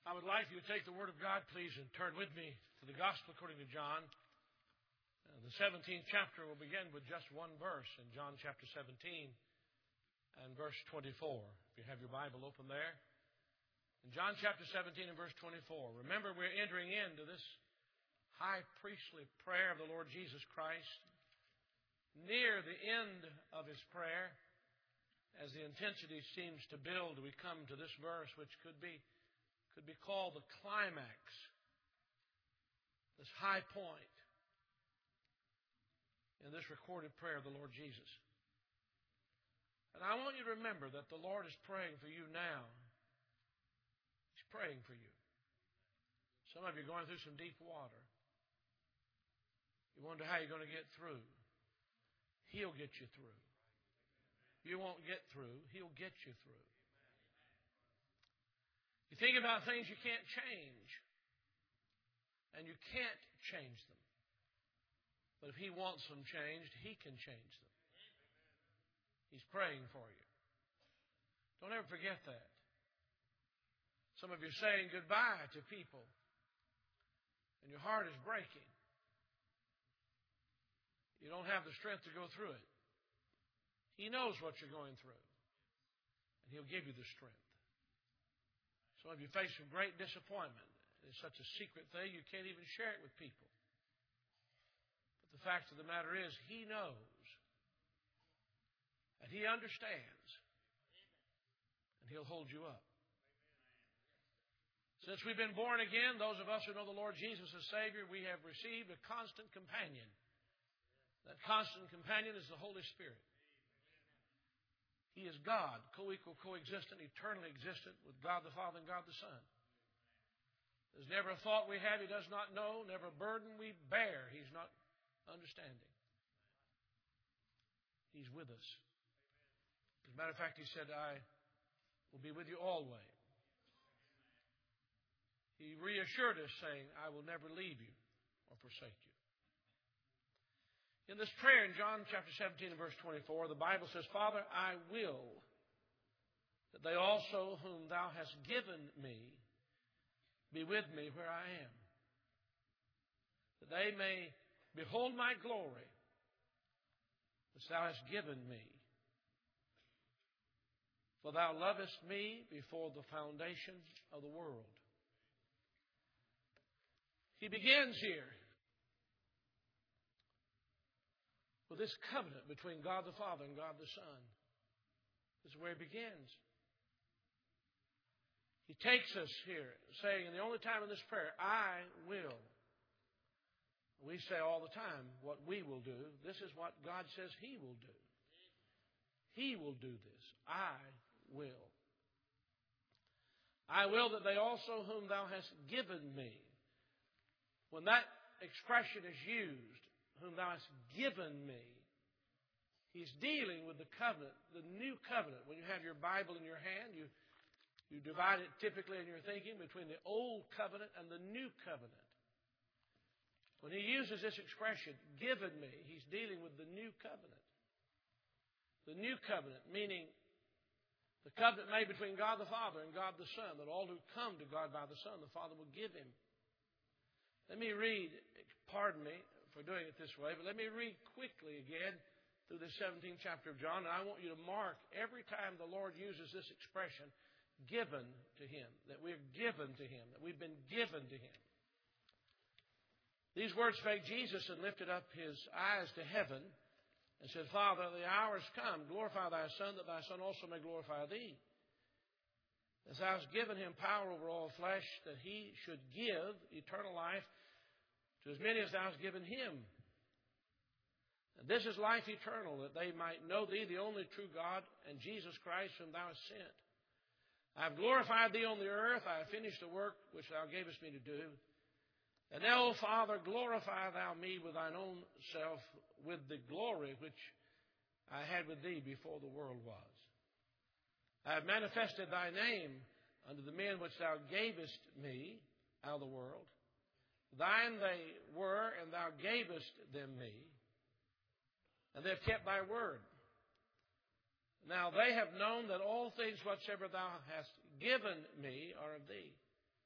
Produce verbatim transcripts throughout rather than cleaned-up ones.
I would like you to take the Word of God, please, and turn with me to the Gospel according to John. Uh, the seventeenth chapter will begin with just one verse in John chapter seventeen and verse twenty-four. If you have your Bible open there. In John chapter seventeen and verse twenty-four, remember we're entering into this high priestly prayer of the Lord Jesus Christ. Near the end of His prayer, as the intensity seems to build, we come to this verse which could be could be called the climax, this high point in this recorded prayer of the Lord Jesus. And I want you to remember that the Lord is praying for you now. He's praying for you. Some of you are going through some deep water. You wonder how you're going to get through. He'll get you through. You won't get through. He'll get you through. You think about things you can't change. And you can't change them. But if He wants them changed, He can change them. He's praying for you. Don't ever forget that. Some of you are saying goodbye to people. And your heart is breaking. You don't have the strength to go through it. He knows what you're going through. And He'll give you the strength. Some of you face some great disappointment. It's such a secret thing you can't even share it with people. But the fact of the matter is, He knows. And He understands. And He'll hold you up. Since we've been born again, those of us who know the Lord Jesus as Savior, we have received a constant companion. That constant companion is the Holy Spirit. He is God, co-equal, co-existent, eternally existent with God the Father and God the Son. There's never a thought we have He does not know, never a burden we bear He's not understanding. He's with us. As a matter of fact, He said, I will be with you always. He reassured us, saying, I will never leave you or forsake you. In this prayer in John chapter seventeen and verse twenty-four, the Bible says, Father, I will that they also whom Thou hast given me be with me where I am, that they may behold my glory which Thou hast given me. For Thou lovest me before the foundation of the world. He begins here with this covenant between God the Father and God the Son. This is where He begins. He takes us here, saying, and the only time in this prayer, I will. We say all the time what we will do. This is what God says He will do. He will do this. I will. I will that they also whom Thou hast given me. When that expression is used, whom Thou hast given me, He's dealing with the covenant, the new covenant. When you have your Bible in your hand, you, you divide it typically in your thinking between the old covenant and the new covenant. When He uses this expression, given me, He's dealing with the new covenant. The new covenant, meaning the covenant made between God the Father and God the Son, that all who come to God by the Son, the Father will give Him. Let me read, pardon me for doing it this way, but let me read quickly again through the seventeenth chapter of John, and I want you to mark every time the Lord uses this expression, given to Him, that we're given to Him, that we've been given to Him. These words spake Jesus and lifted up His eyes to heaven and said, Father, the hour is come, glorify Thy Son, that Thy Son also may glorify Thee. As Thou hast given Him power over all flesh, that He should give eternal life to as many as Thou hast given Him. And this is life eternal, that they might know Thee, the only true God, and Jesus Christ, whom Thou hast sent. I have glorified Thee on the earth. I have finished the work which Thou gavest me to do. And now, O Father, glorify Thou me with Thine own self, with the glory which I had with Thee before the world was. I have manifested Thy name unto the men which Thou gavest me out of the world. Thine they were, and Thou gavest them me, and they have kept Thy word. Now they have known that all things whatsoever Thou hast given me are of Thee.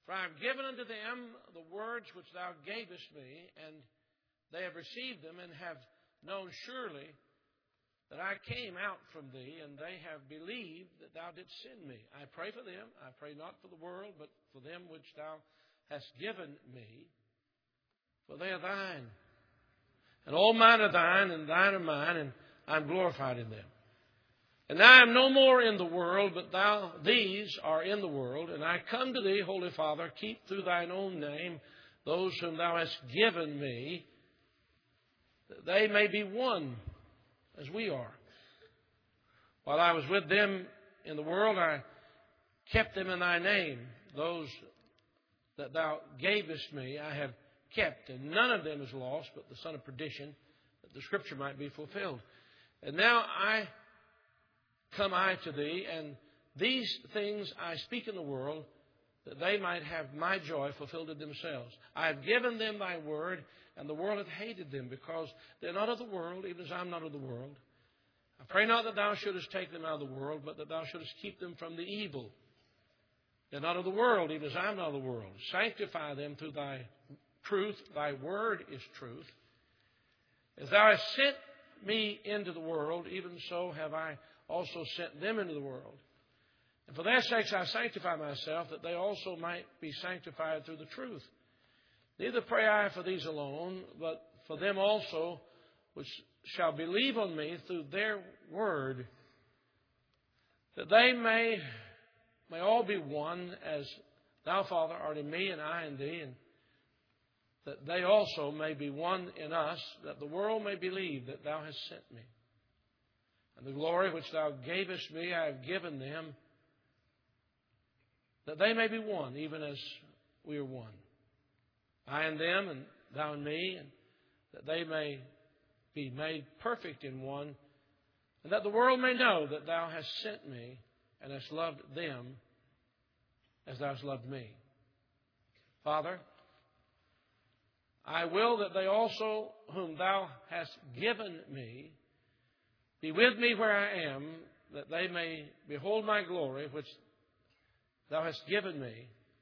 For I have given unto them the words which thou gavest me, and they have received them, and have known surely that I came out from thee, and they have believed that thou didst send me. I pray for them. I pray not for the world, but for them which thou hast given me, for they are thine. And all mine are thine, and thine are mine, and I am glorified in them. And I am no more in the world, but thou, these are in the world. And I come to thee, Holy Father, keep through thine own name those whom thou hast given me, that they may be one as we are. While I was with them in the world, I kept them in thy name. Those that thou gavest me, I have kept, and none of them is lost, but the son of perdition, that the scripture might be fulfilled. And now I come I to thee, and these things I speak in the world, that they might have my joy fulfilled in themselves. I have given them thy word, and the world hath hated them, because they are not of the world, even as I am not of the world. I pray not that thou shouldest take them out of the world, but that thou shouldest keep them from the evil. They are not of the world, even as I am not of the world. Sanctify them through thy truth. Thy word is truth. As thou hast sent me into the world, even so have I also sent them into the world. And for their sakes I sanctify myself, that they also might be sanctified through the truth. Neither pray I for these alone, but for them also which shall believe on me through their word, that they may, may all be one, as thou, Father, art in me, and I in thee, and that they also may be one in us, that the world may believe that thou hast sent me. And the glory which thou gavest me I have given them, that they may be one, even as we are one. I and them, and thou and me, and that they may be made perfect in one, and that the world may know that thou hast sent me, and hast loved them as thou hast loved me. Father, I will that they also whom thou hast given me be with me where I am, that they may behold my glory, which thou hast given me.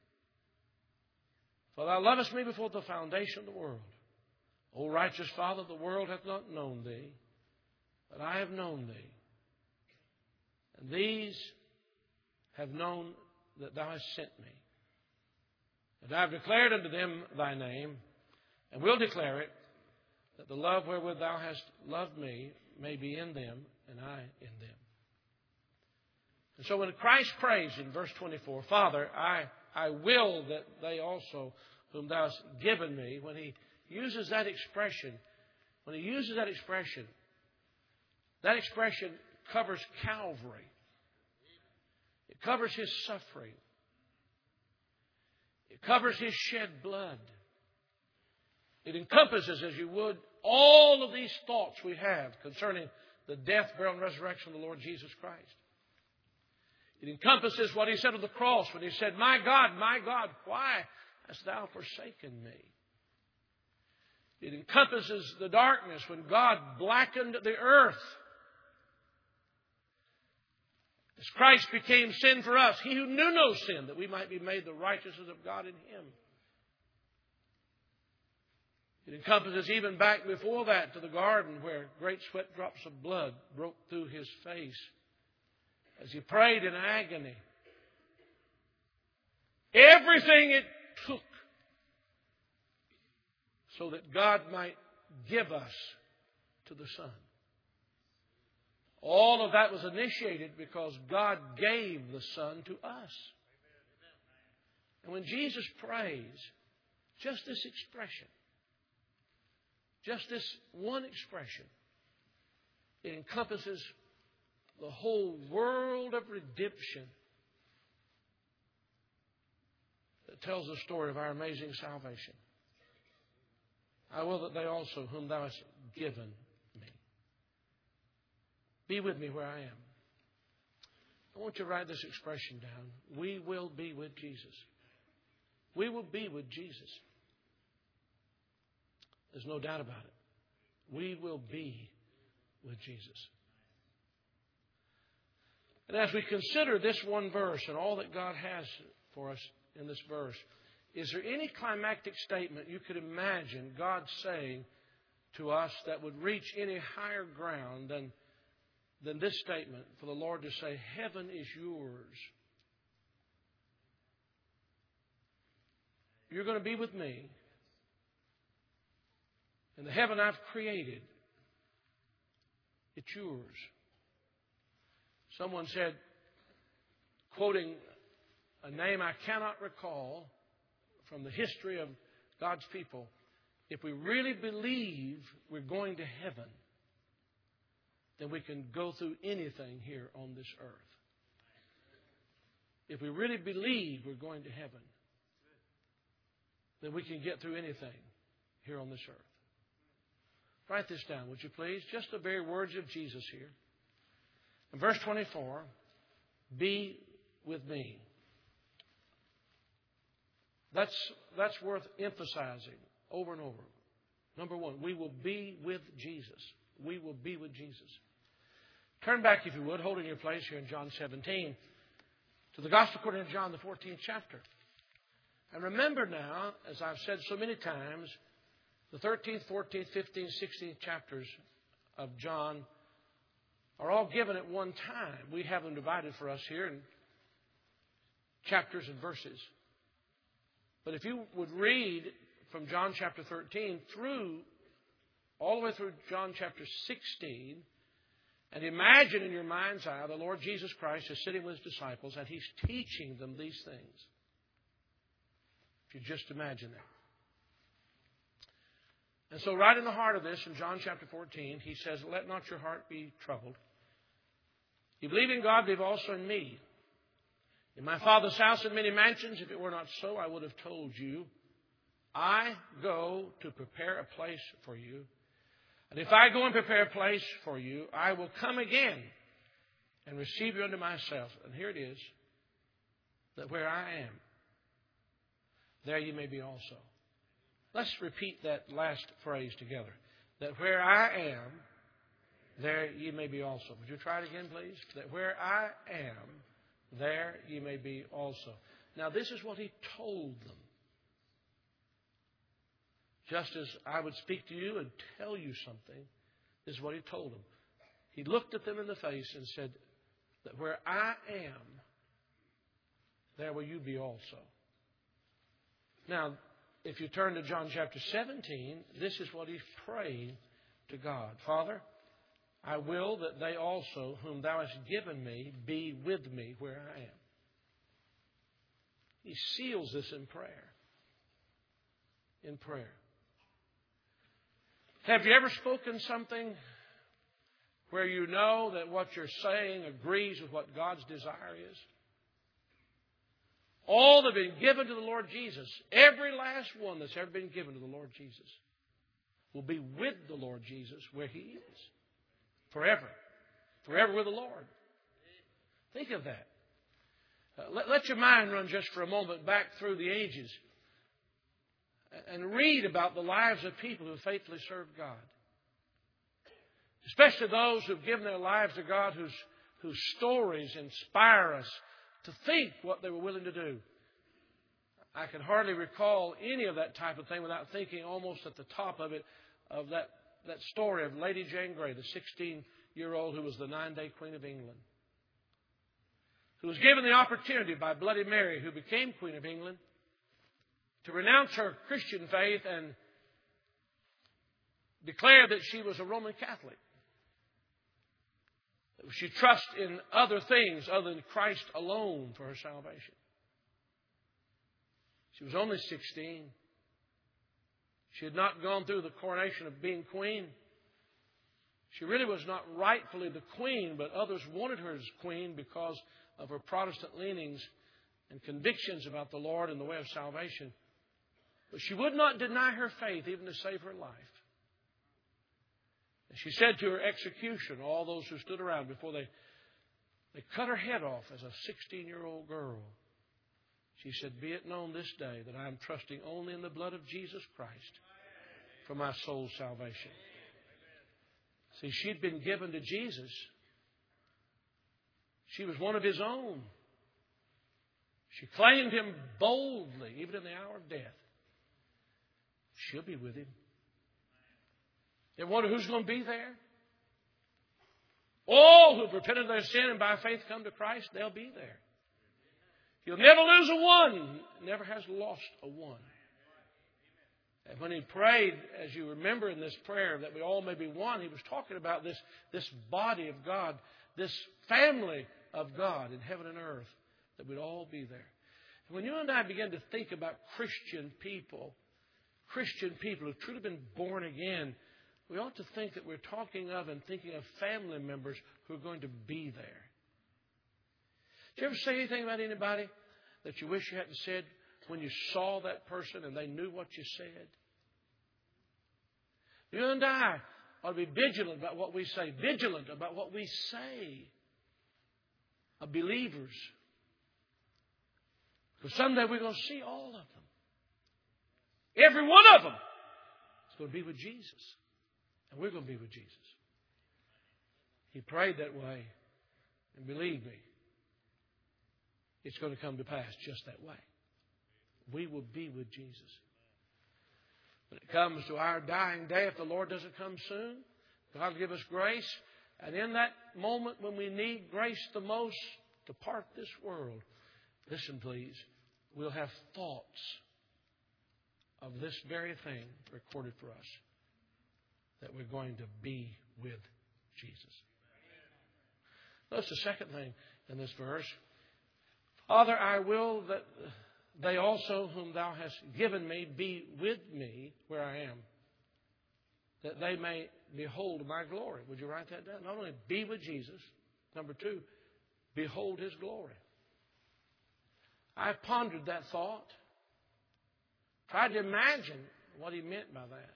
For thou lovest me before the foundation of the world. O righteous Father, the world hath not known thee, but I have known thee. And these have known that thou hast sent me. And I have declared unto them thy name, and will declare it, that the love wherewith thou hast loved me may be in them, and I in them. And so when Christ prays in verse twenty-four, Father, I, I will that they also whom thou hast given me, when he uses that expression, when he uses that expression, that expression covers Calvary. It covers his suffering. It covers his shed blood. It encompasses, as you would, all of these thoughts we have concerning the death, burial, and resurrection of the Lord Jesus Christ. It encompasses what he said on the cross when he said, My God, my God, why hast thou forsaken me? It encompasses the darkness when God blackened the earth. As Christ became sin for us, he who knew no sin, that we might be made the righteousness of God in him. It encompasses even back before that to the garden, where great sweat drops of blood broke through his face as he prayed in agony. Everything it took so that God might give us to the Son. All of that was initiated because God gave the Son to us. And when Jesus prays, just this expression, just this one expression, it encompasses the whole world of redemption that tells the story of our amazing salvation. I will that they also, whom thou hast given me, be with me where I am. I want you to write this expression down. We will be with Jesus. We will be with Jesus. There's no doubt about it. We will be with Jesus. And as we consider this one verse and all that God has for us in this verse, is there any climactic statement you could imagine God saying to us that would reach any higher ground than, than this statement for the Lord to say, heaven is yours. You're going to be with me in the heaven I've created. It's yours. Someone said, quoting a name I cannot recall from the history of God's people, if we really believe we're going to heaven, then we can go through anything here on this earth. If we really believe we're going to heaven, then we can get through anything here on this earth. Write this down, would you please? Just the very words of Jesus here. In verse twenty-four, be with me. That's, that's worth emphasizing over and over. Number one, we will be with Jesus. We will be with Jesus. Turn back, if you would, holding your place here in John seventeen, to the Gospel according to John, the fourteenth chapter. And remember now, as I've said so many times, the thirteenth, fourteenth, fifteenth, sixteenth chapters of John are all given at one time. We have them divided for us here in chapters and verses. But if you would read from John chapter thirteen through, all the way through John chapter sixteen, and imagine in your mind's eye the Lord Jesus Christ is sitting with His disciples and He's teaching them these things. If you just imagine that. And so right in the heart of this, in John chapter fourteen, He says, let not your heart be troubled. You believe in God, believe also in me. In my Father's house are many mansions. If it were not so, I would have told you. I go to prepare a place for you. And if I go and prepare a place for you, I will come again and receive you unto myself. And here it is, that where I am, there you may be also. Let's repeat that last phrase together. That where I am, there ye may be also. Would you try it again, please? That where I am, there ye may be also. Now, this is what He told them. Just as I would speak to you and tell you something, this is what He told them. He looked at them in the face and said, that where I am, there will you be also. Now, if you turn to John chapter seventeen, this is what He's praying to God. Father, I will that they also, whom Thou hast given me, be with me where I am. He seals this in prayer. In prayer. Have you ever spoken something where you know that what you're saying agrees with what God's desire is? All that have been given to the Lord Jesus, every last one that's ever been given to the Lord Jesus, will be with the Lord Jesus where He is. Forever. Forever with the Lord. Think of that. Uh, let, let your mind run just for a moment back through the ages and read about the lives of people who faithfully served God. Especially those who have given their lives to God, whose, whose stories inspire us to think what they were willing to do. I can hardly recall any of that type of thing without thinking almost at the top of it of that, that story of Lady Jane Grey, the sixteen-year-old who was the nine-day Queen of England, who was given the opportunity by Bloody Mary, who became Queen of England, to renounce her Christian faith and declare that she was a Roman Catholic. That she trust in other things other than Christ alone for her salvation. She was only sixteen. She had not gone through the coronation of being queen. She really was not rightfully the queen, but others wanted her as queen because of her Protestant leanings and convictions about the Lord and the way of salvation. But she would not deny her faith even to save her life. And she said to her execution, all those who stood around before they, they cut her head off as a sixteen-year-old girl. She said, be it known this day that I am trusting only in the blood of Jesus Christ for my soul's salvation. See, she'd been given to Jesus. She was one of His own. She claimed Him boldly, even in the hour of death. She'll be with Him. You wonder who's going to be there? All who have repented of their sin and by faith come to Christ, they'll be there. He'll never lose a one. Never has lost a one. And when He prayed, as you remember in this prayer, that we all may be one, He was talking about this, this body of God, this family of God in heaven and earth, that we'd all be there. And when you and I begin to think about Christian people, Christian people who've truly been born again, we ought to think that we're talking of and thinking of family members who are going to be there. Did you ever say anything about anybody that you wish you hadn't said when you saw that person and they knew what you said? You and I ought to be vigilant about what we say, vigilant about what we say of believers. Because someday we're going to see all of them. Every one of them is going to be with Jesus. And we're going to be with Jesus. He prayed that way. And believe me, it's going to come to pass just that way. We will be with Jesus. When it comes to our dying day, if the Lord doesn't come soon, God will give us grace. And in that moment when we need grace the most to part this world, listen please, we'll have thoughts of this very thing recorded for us, that we're going to be with Jesus. Notice the second thing in this verse. Father, I will that they also whom Thou hast given me be with me where I am, that they may behold my glory. Would you write that down? Not only be with Jesus, number two, behold His glory. I've pondered that thought. Tried to imagine what He meant by that.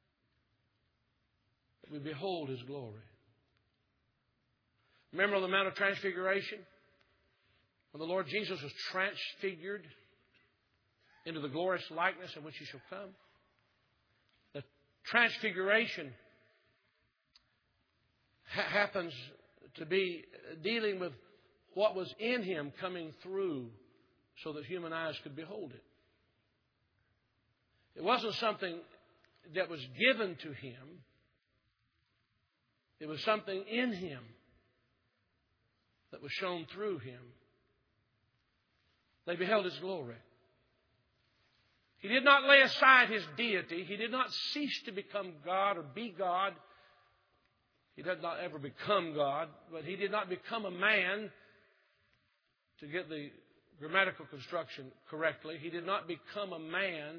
That we behold His glory. Remember on the Mount of Transfiguration? When the Lord Jesus was transfigured into the glorious likeness in which He shall come. The transfiguration ha- happens to be dealing with what was in Him coming through so that human eyes could behold it. It wasn't something that was given to Him. It was something in Him that was shown through Him. They beheld His glory. He did not lay aside His deity. He did not cease to become God or be God. He did not ever become God, but He did not become a man, to get the grammatical construction correctly. He did not become a man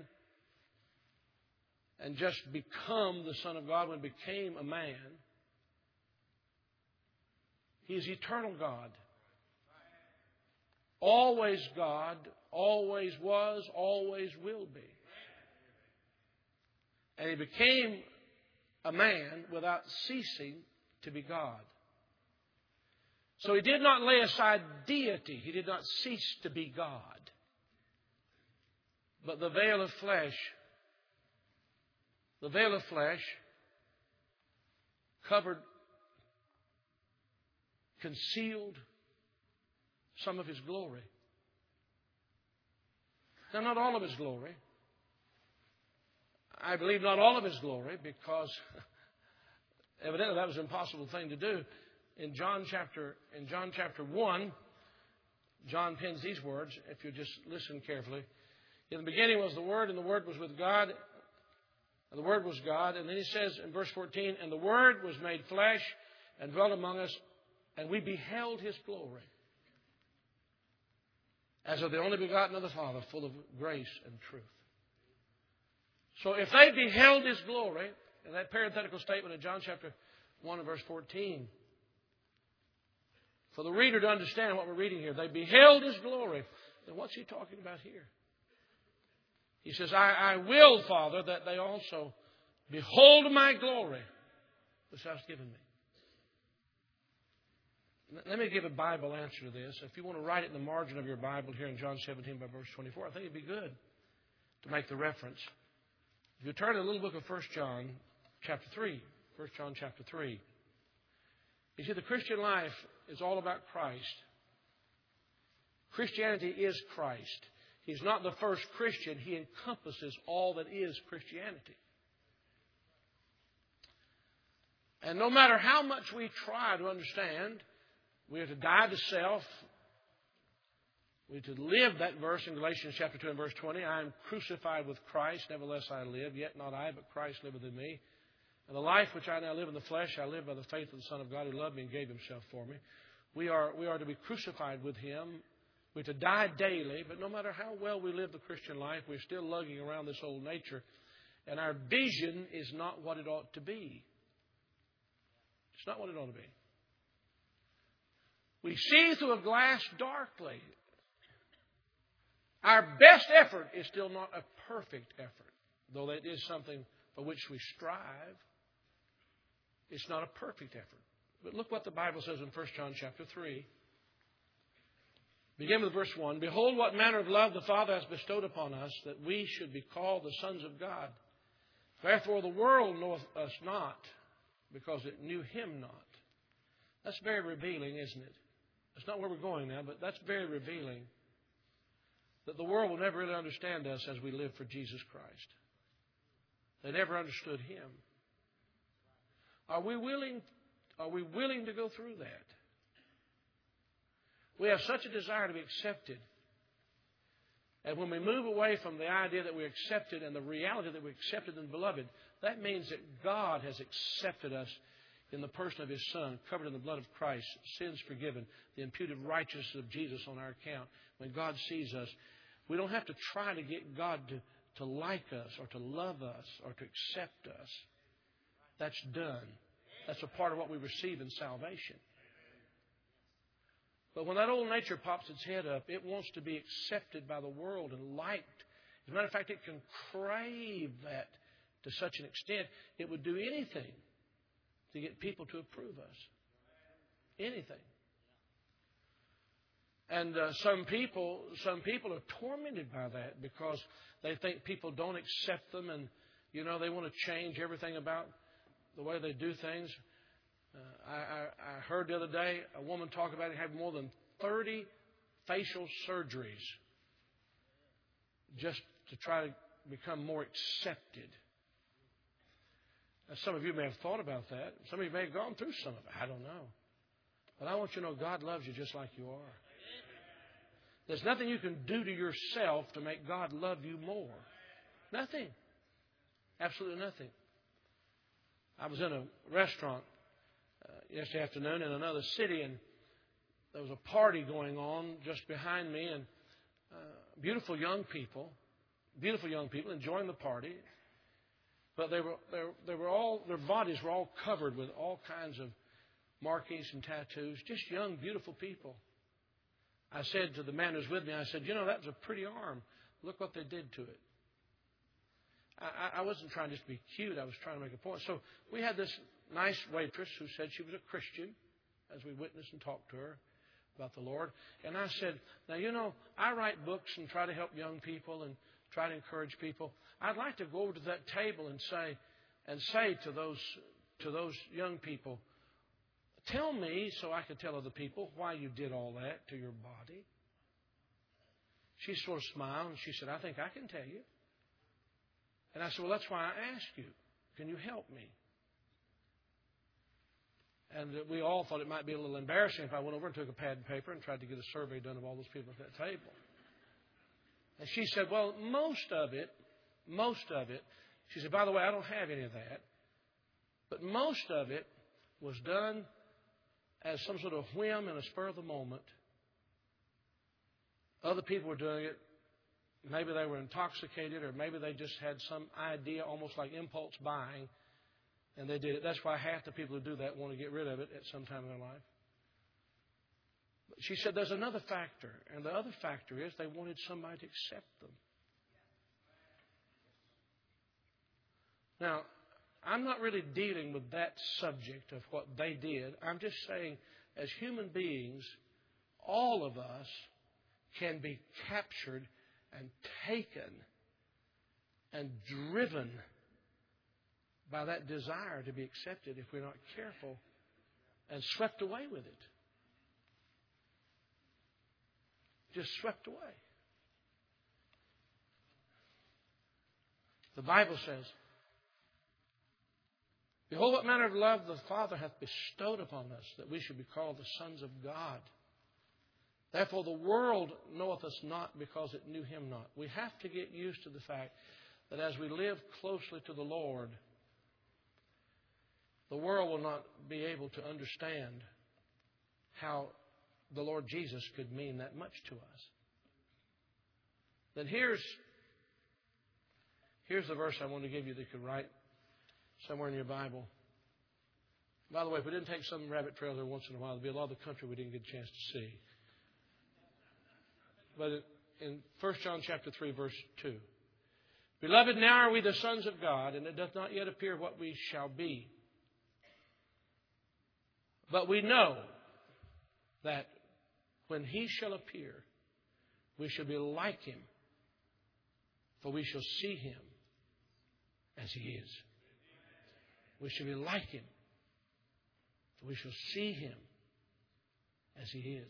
and just become the Son of God when He became a man. He is eternal God. Always God, always was, always will be. And He became a man without ceasing to be God. So He did not lay aside deity. He did not cease to be God. But the veil of flesh, the veil of flesh covered, concealed some of His glory. Now, not all of His glory. I believe not all of His glory, because evidently that was an impossible thing to do. In John chapter in John chapter one, John pens these words, if you just listen carefully. In the beginning was the Word, and the Word was with God, and the Word was God. And then he says in verse fourteen, and the Word was made flesh and dwelt among us, and we beheld His glory, as of the only begotten of the Father, full of grace and truth. So if they beheld His glory, in that parenthetical statement in John chapter one and verse fourteen, for the reader to understand what we're reading here, they beheld His glory. Then what's He talking about here? He says, I, I will, Father, that they also behold my glory, which Thou hast given me. Let me give a Bible answer to this. If you want to write it in the margin of your Bible here in John seventeen by verse twenty-four, I think it'd be good to make the reference. If you turn to the little book of First John chapter three, First John chapter three, You see, the Christian life is all about Christ. Christianity is Christ. He's not the first Christian. He encompasses all that is Christianity. And no matter how much we try to understand, we are to die to self. We are to live that verse in Galatians chapter two and verse twenty. I am crucified with Christ, nevertheless I live. Yet not I, but Christ liveth in me. And the life which I now live in the flesh, I live by the faith of the Son of God who loved me and gave Himself for me. We are, we are to be crucified with Him. We're to die daily, but no matter how well we live the Christian life, we're still lugging around this old nature. And our vision is not what it ought to be. It's not what it ought to be. We see through a glass darkly. Our best effort is still not a perfect effort, though that is something for which we strive. It's not a perfect effort. But look what the Bible says in First John chapter three. Begin with verse one. Behold, what manner of love the Father has bestowed upon us, that we should be called the sons of God. Therefore the world knoweth us not, because it knew Him not. That's very revealing, isn't it? That's not where we're going now, but that's very revealing. That the world will never really understand us as we live for Jesus Christ. They never understood Him. Are we willing, are we willing to go through that? We have such a desire to be accepted. And when we move away from the idea that we're accepted and the reality that we're accepted and beloved, that means that God has accepted us in the person of His Son, covered in the blood of Christ, sins forgiven, the imputed righteousness of Jesus on our account. When God sees us, we don't have to try to get God to, to like us or to love us or to accept us. That's done. That's a part of what we receive in salvation. But when that old nature pops its head up, it wants to be accepted by the world and liked. As a matter of fact, it can crave that to such an extent, it would do anything to get people to approve us. Anything. And uh, some people, some people are tormented by that because they think people don't accept them, and you know they want to change everything about the way they do things. Uh, I, I, I heard the other day a woman talk about it having more than thirty facial surgeries just to try to become more accepted. Now, some of you may have thought about that. Some of you may have gone through some of it. I don't know. But I want you to know God loves you just like you are. There's nothing you can do to yourself to make God love you more. Nothing. Absolutely nothing. I was in a restaurant uh, yesterday afternoon in another city, and there was a party going on just behind me, and uh, beautiful young people, beautiful young people enjoying the party. But they were, they, they were all, their bodies were all covered with all kinds of markings and tattoos. Just young, beautiful people. I said to the man who was with me, I said, you know, that was a pretty arm. Look what they did to it. I, I wasn't trying just to be cute. I was trying to make a point. So we had this nice waitress who said she was a Christian as we witnessed and talked to her about the Lord. And I said, now, you know, I write books and try to help young people and try to encourage people. I'd like to go over to that table and say, and say to those, to those young people, tell me so I can tell other people why you did all that to your body. She sort of smiled and she said, I think I can tell you. And I said, well, that's why I asked you. Can you help me? And we all thought it might be a little embarrassing if I went over and took a pad and paper and tried to get a survey done of all those people at that table. And she said, well, most of it, most of it, she said, by the way, I don't have any of that. But most of it was done as some sort of whim and a spur of the moment. Other people were doing it. Maybe they were intoxicated, or maybe they just had some idea, almost like impulse buying, and they did it. That's why half the people who do that want to get rid of it at some time in their life. But she said there's another factor, and the other factor is they wanted somebody to accept them. Now, I'm not really dealing with that subject of what they did. I'm just saying, as human beings, all of us can be captured and taken and driven by that desire to be accepted if we're not careful and swept away with it. Just swept away. The Bible says, behold, what manner of love the Father hath bestowed upon us, that we should be called the sons of God. Therefore the world knoweth us not, because it knew Him not. We have to get used to the fact that as we live closely to the Lord, the world will not be able to understand how the Lord Jesus could mean that much to us. Then here's, here's the verse I want to give you that you could write somewhere in your Bible. By the way, if we didn't take some rabbit trail there once in a while, there'd be a lot of the country we didn't get a chance to see. But in First John chapter three, verse two. Beloved, now are we the sons of God, and it doth not yet appear what we shall be. But we know that when He shall appear, we shall be like Him, for we shall see Him as He is. We shall be like Him, for we shall see Him as He is.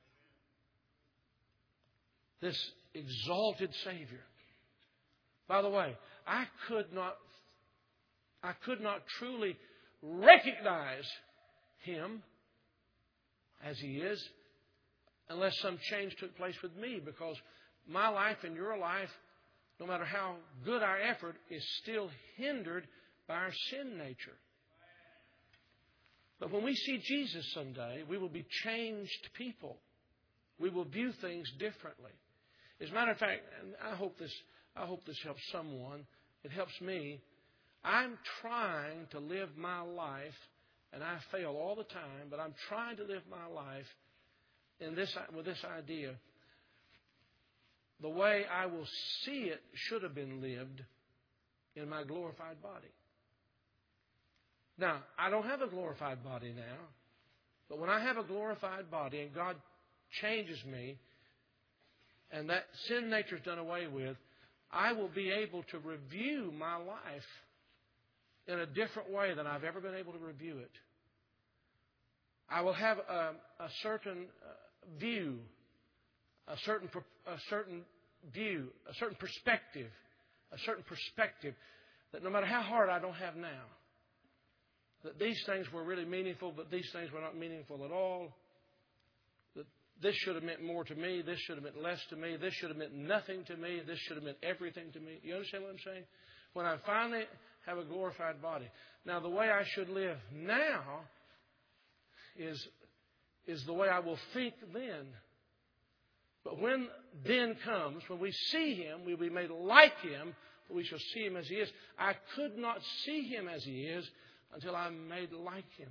This exalted Savior. By the way, I could not, I could not truly recognize Him as He is unless some change took place with me, because my life and your life, no matter how good our effort, is still hindered by our sin nature. But when we see Jesus someday, we will be changed people. We will view things differently. As a matter of fact, and I hope this, I hope this helps someone. It helps me. I'm trying to live my life, and I fail all the time, but I'm trying to live my life in this, with this idea. The way I will see it should have been lived in my glorified body. Now, I don't have a glorified body now, but when I have a glorified body and God changes me, and that sin nature is done away with, I will be able to review my life in a different way than I've ever been able to review it. I will have a, a certain view, a certain a certain view, a certain perspective, a certain perspective that no matter how hard I don't have now, that these things were really meaningful, but these things were not meaningful at all. That this should have meant more to me. This should have meant less to me. This should have meant nothing to me. This should have meant everything to me. You understand what I'm saying? When I finally have a glorified body. Now, the way I should live now is, is the way I will think then. But when then comes, when we see Him, we will be made like Him, but we shall see Him as He is. I could not see Him as He is until I'm made like Him.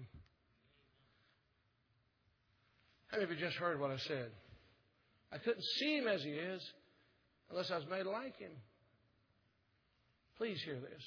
How many of you just heard what I said? I couldn't see Him as He is unless I was made like Him. Please hear this.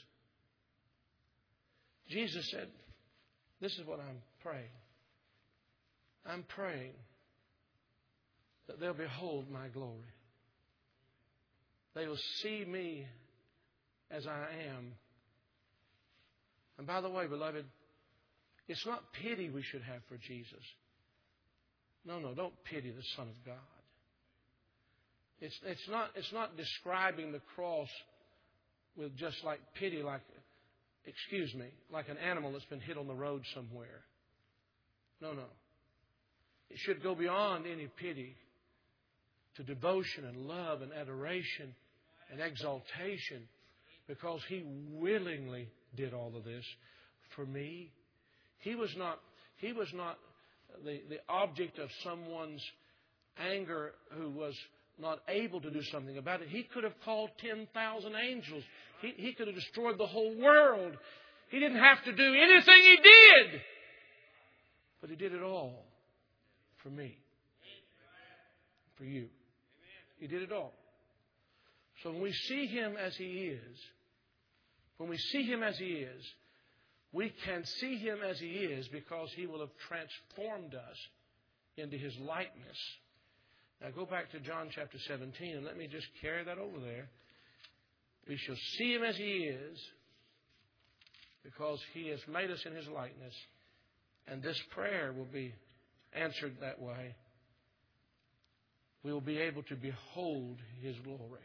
Jesus said, this is what I'm praying. I'm praying that they'll behold my glory. They will see me as I am. And by the way, beloved, it's not pity we should have for Jesus. No, no, don't pity the Son of God. It's, it's, not, it's not describing the cross with just like pity, like, excuse me, like an animal that's been hit on the road somewhere. No, no. It should go beyond any pity to devotion and love and adoration and exaltation, because He willingly did all of this for me. He was not, he was not the, the object of someone's anger who was not able to do something about it. He could have called ten thousand angels. He, he could have destroyed the whole world. He didn't have to do anything He did. But He did it all for me. For you. He did it all. So when we see Him as He is, when we see Him as He is, we can see Him as He is because He will have transformed us into His likeness. Now go back to John chapter seventeen and let me just carry that over there. We shall see Him as He is because He has made us in His likeness, And this prayer will be answered that way. We will be able to behold His glory.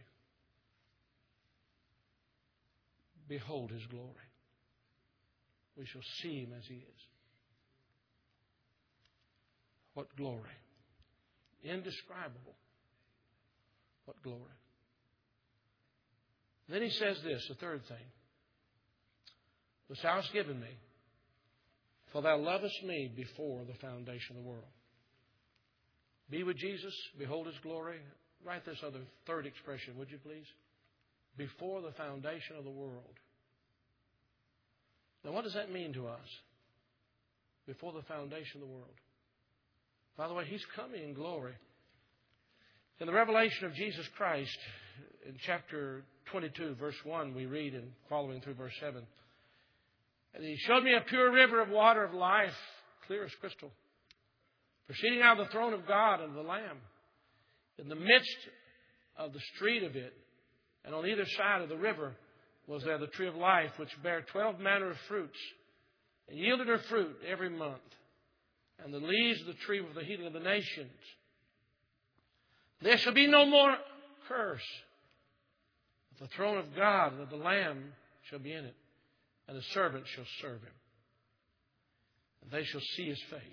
Behold His glory. We shall see Him as He is. What glory. Indescribable. What glory. Then He says this, the third thing. Which thou hast given me, for thou lovest me before the foundation of the world. Be with Jesus, behold His glory. Write this other third expression, would you please? Before the foundation of the world. Now what does that mean to us? Before the foundation of the world. By the way, He's coming in glory. In the revelation of Jesus Christ, in chapter twenty-two, verse one, we read, and following through verse seven, and He showed me a pure river of water of life, clear as crystal, proceeding out of the throne of God and of the Lamb. In the midst of the street of it, and on either side of the river, was there the tree of life, which bare twelve manner of fruits, and yielded her fruit every month. And the leaves of the tree were the healing of the nations. There shall be no more curse. The throne of God and of the Lamb shall be in it, and the servants shall serve Him. And they shall see His face.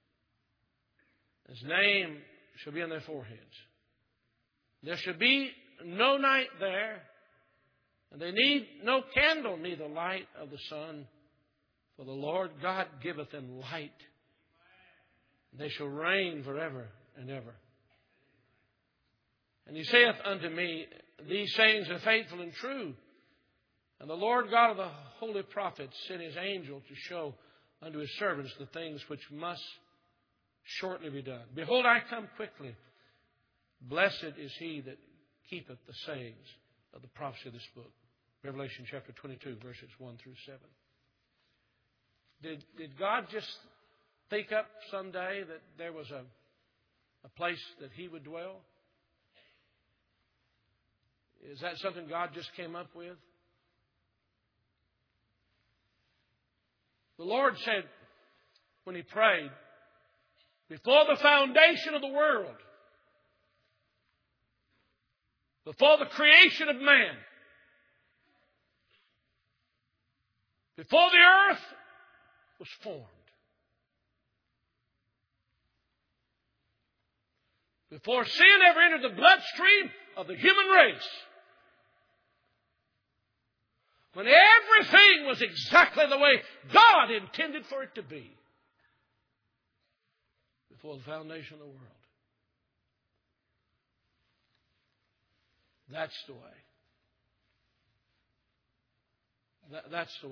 His name shall be on their foreheads. There shall be no night there, and they need no candle, neither light of the sun. For the Lord God giveth them light. They shall reign forever and ever. And He saith unto me, these sayings are faithful and true. And the Lord God of the holy prophets sent His angel to show unto His servants the things which must shortly be done. Behold, I come quickly. Blessed is he that keepeth the sayings of the prophecy of this book. Revelation chapter twenty-two, verses one through seven. Did, did God just think up someday that there was a, a place that He would dwell? Is that something God just came up with? The Lord said when He prayed, before the foundation of the world, before the creation of man, before the earth was formed, before sin ever entered the bloodstream of the human race, when everything was exactly the way God intended for it to be, before the foundation of the world. That's the way. That, that's the way.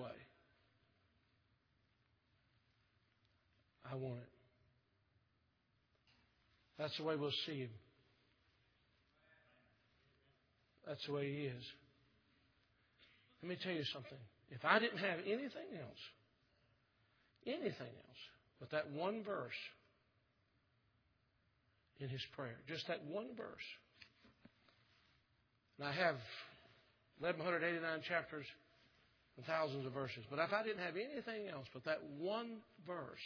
I want it. That's the way we'll see Him. That's the way He is. Let me tell you something. If I didn't have anything else, anything else, but that one verse in His prayer, just that one verse. And I have eleven eighty-nine chapters and thousands of verses. But if I didn't have anything else but that one verse,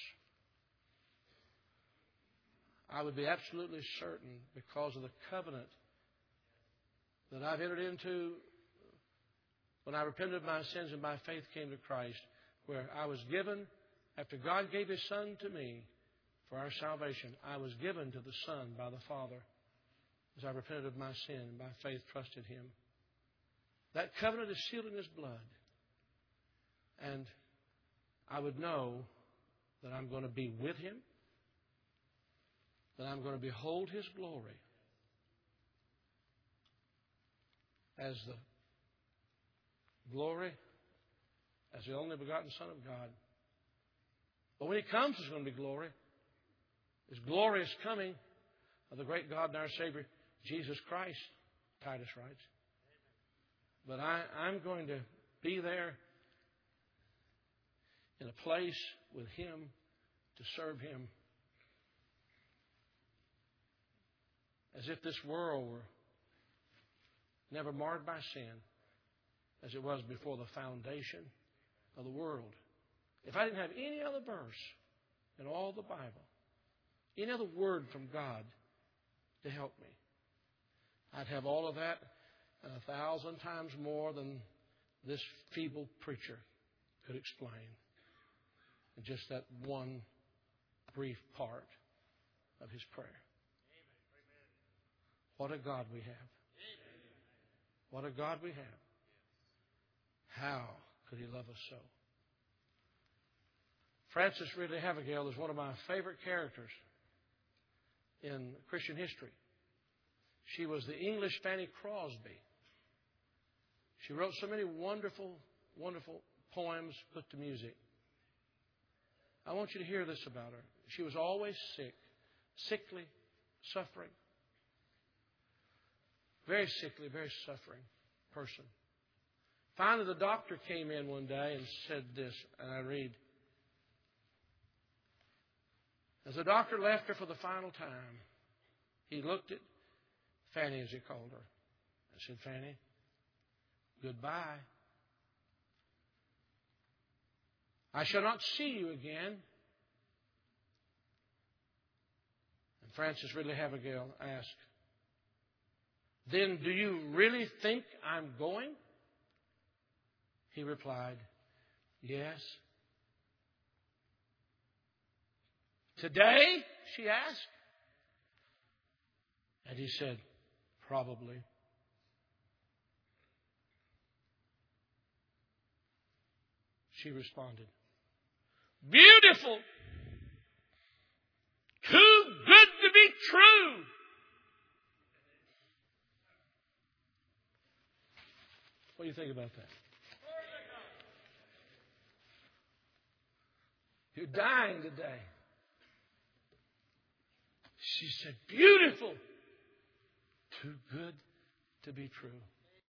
I would be absolutely certain, because of the covenant that I've entered into when I repented of my sins and by faith came to Christ, where I was given, after God gave His Son to me for our salvation, I was given to the Son by the Father as I repented of my sin and by faith trusted Him. That covenant is sealed in His blood. And I would know that I'm going to be with Him, that I'm going to behold His glory as the glory, as the only begotten Son of God. But when He comes, there's going to be glory. His glorious coming of the great God and our Savior, Jesus Christ, Titus writes. But I, I'm going to be there in a place with Him to serve Him as if this world were never marred by sin, as it was before the foundation of the world. If I didn't have any other verse, in all the Bible, any other word from God to help me, I'd have all of that and a thousand times more than this feeble preacher could explain in just that one brief part of his prayer. What a God we have. What a God we have. How could He love us so? Frances Ridley Havergal is one of my favorite characters in Christian history. She was the English Fanny Crosby. She wrote so many wonderful, wonderful poems put to music. I want you to hear this about her. She was always sick, sickly, suffering. Very sickly, very suffering person. Finally, the doctor came in one day and said this, and I read, as the doctor left her for the final time, he looked at Fanny, as he called her, and said, Fanny, goodbye. I shall not see you again. And Frances Ridley Havergal asked, then do you really think I'm going? He replied, yes. Today? She asked. And he said, probably. She responded, beautiful. Too good to be true. What do you think about that? You're dying today. She said, beautiful. Too good to be true.